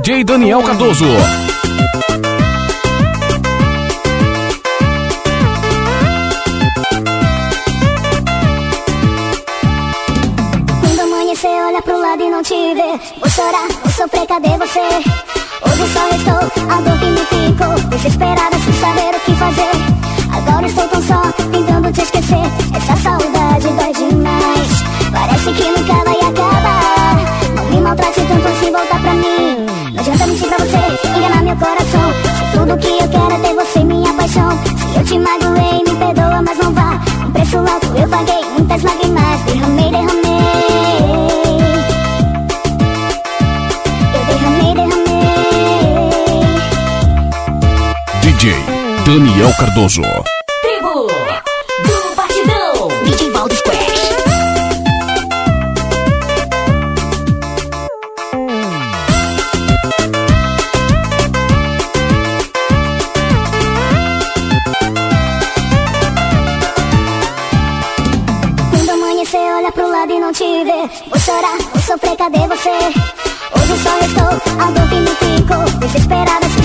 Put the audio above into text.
DJ Daniel Cardoso. Quando amanhecer, olha pro lado e não te ver. Vou chorar, vou sofrer, cadê você? Hoje só restou a dor que me ficou, desesperada sem saber o que fazer. Agora estou tão só, tentando te esquecer. Essa saudade dói demais, parece que nunca vai acabar. Não me maltrate tanto assim, voltar pra mim. Não adianta mentir pra você, enganar meu coração. Se tudo que eu quero é ter você, minha paixão. Se eu te magoei, me perdoa, mas não vá. Um preço alto eu paguei, muitas lágrimas derramei, derramei. Eu derramei. DJ Daniel Cardoso. Tribo do Batidão. DJ Valdo Squash. Quando amanhecer, olha pro lado e não te ver. Vou chorar, vou sofrer, cadê você? Hoje só restou a dor que me ficou, desesperada.